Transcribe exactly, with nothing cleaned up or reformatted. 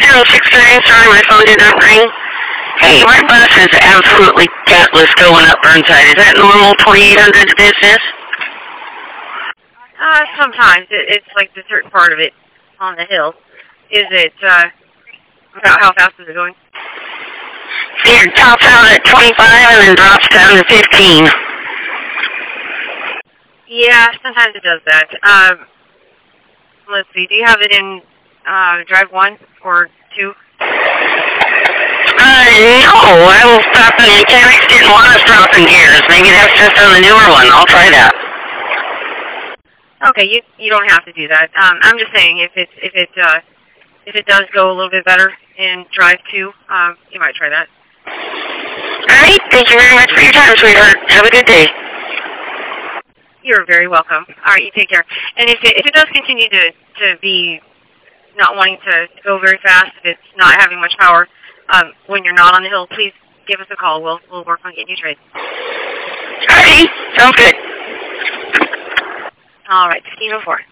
zero six three, sorry my phone did not ring. Hey, my bus is absolutely gutless going up Burnside. Is that normal twenty-eight hundred business? Uh, sometimes. It, it's like the certain part of it on the hill. Is it, uh, about how fast is it going? It tops out at twenty-five and then drops down to fifteen. Yeah, sometimes it does that. Um, let's see. Do you have it in uh, drive one or two? Uh, no. I will stop the mechanics didn't want us dropping gears. Maybe that's just on the newer one. I'll try that. Okay, you you don't have to do that. Um, I'm just saying if it if it uh, if it does go a little bit better in drive two, um, you might try that. All right. Thank you very much for your time, sweetheart. Have a good day. You're very welcome. All right, you take care. And if it if it does continue to to be not wanting to go very fast, if it's not having much power, um, when you're not on the hill, please give us a call. We'll we'll work on getting you trade. All right. Sounds good. All right, fifteen oh four.